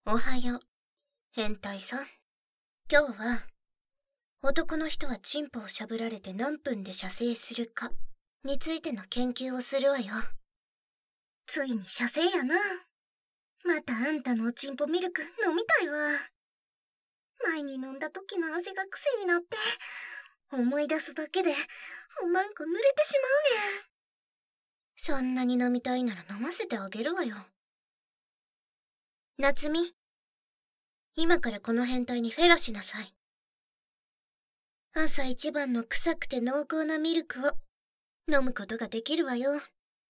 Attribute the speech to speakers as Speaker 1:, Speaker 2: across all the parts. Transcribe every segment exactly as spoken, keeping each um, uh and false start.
Speaker 1: おはよう、変態さん。今日は、男の人はチンポをしゃぶられて何分で射精するかについての研究をするわよ。
Speaker 2: ついに射精やな。またあんたのおちんぽミルク飲みたいわ。前に飲んだ時の味が癖になって、思い出すだけでおまんこ濡れてし
Speaker 1: まうねん。そんなに飲みたいなら飲ませてあげるわよ。夏美、今からこの変態にフェラしなさい。朝一番の臭くて濃厚なミルクを飲むことができるわよ。はーい。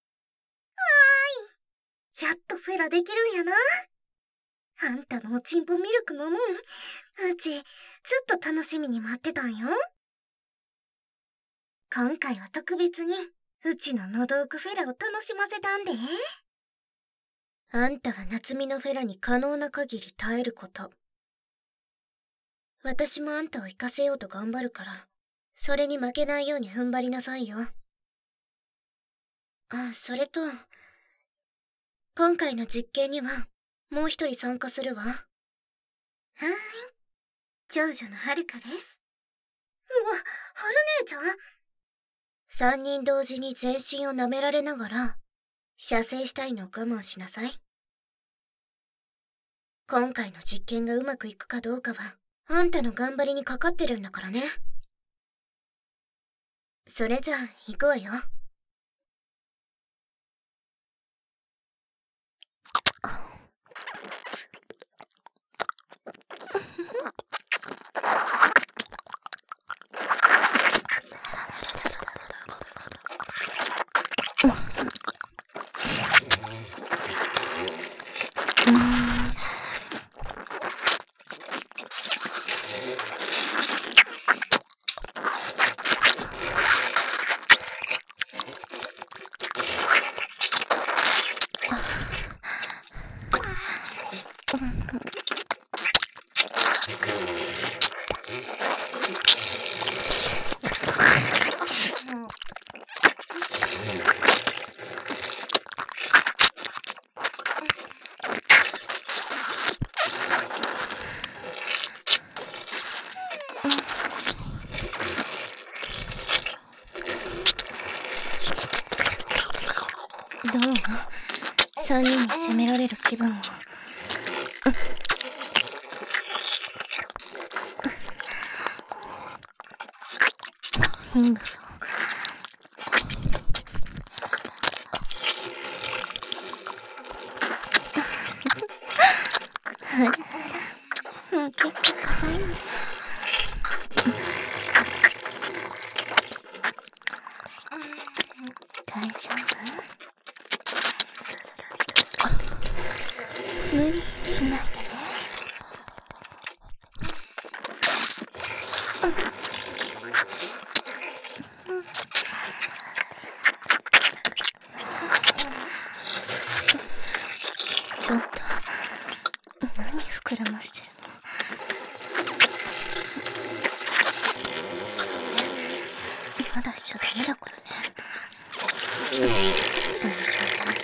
Speaker 2: やっとフェラできるんやな。あんたのおちんぽミルク飲むん、うちずっと楽しみに待ってたんよ。今回は特別にうちの喉奥フェラを楽しませたんで。
Speaker 1: あんたは夏美のフェラに可能な限り耐えること。私もあんたを生かせようと頑張るから、それに負けないように踏ん張りなさいよ。あ、それと、今回の実験にはもう一人参加するわ。はーい。
Speaker 2: 長女のはるかです。うわ、はる姉ちゃん？
Speaker 1: 三人同時に全身を舐められながら、射精したいのを我慢しなさい。今回の実験がうまくいくかどうかは、あんたの頑張りにかかってるんだからね。それじゃあ、行くわよ。どう？三人に責められる気分を。いいんだぞ。もう結構可愛い。大丈夫？無理しないでね。ちょっと何膨らましてるの？まだしちゃダメだからね。大丈夫。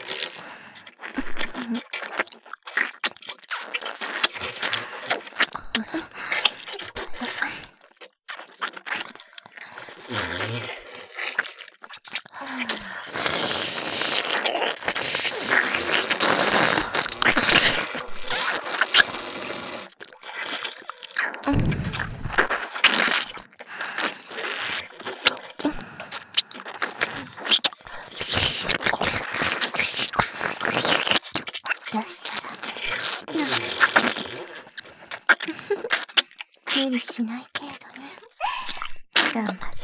Speaker 1: 無理しない程度ね。頑張ってね。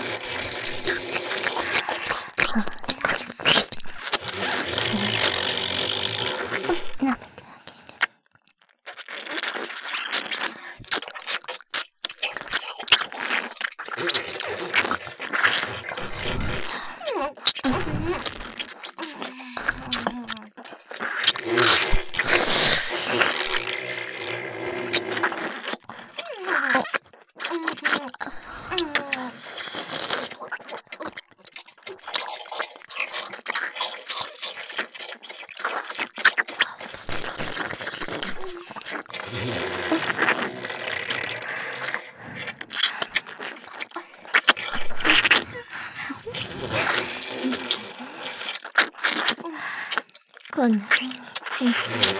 Speaker 1: 舐めてあげる。 こんな風に選手とか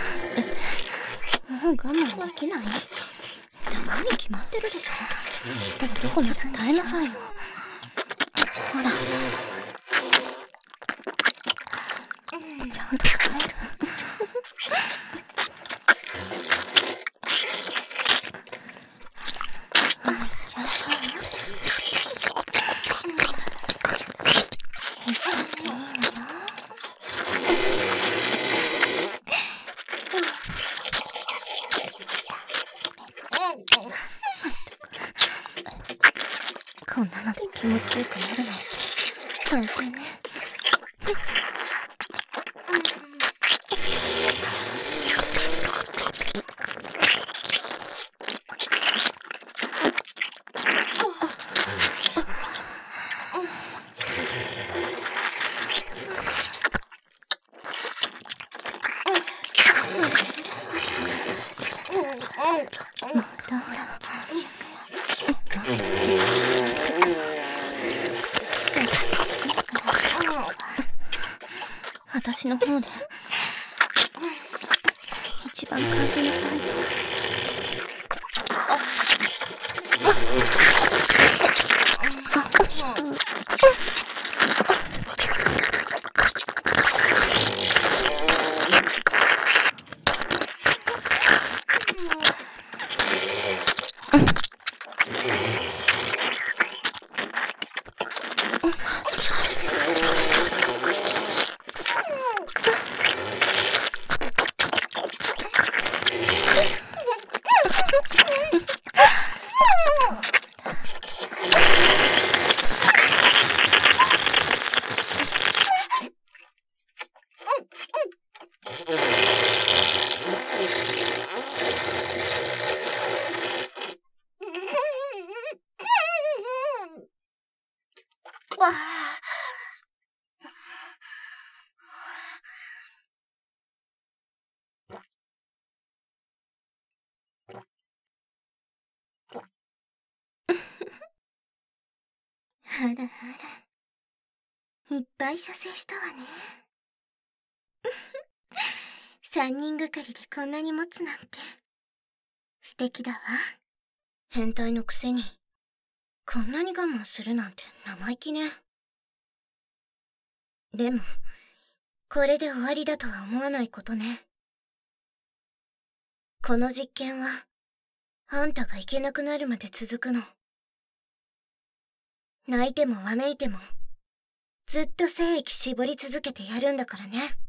Speaker 1: さ、もう我慢できない？ダメに決まってるでしょ。したらどこまで耐えなさいよ。ほら、ちゃんと耐える。こんなので気持ちよくなるの最低ね。またほら私の方で一番感じなさいよ。あらあら、いっぱい射精したわね。三人がかりでこんなに持つなんて素敵だわ。変態のくせにこんなに我慢するなんて生意気ね。でもこれで終わりだとは思わないことね。この実験はあんたがいけなくなるまで続くの。泣いてもわめいてもずっと精液絞り続けてやるんだからね。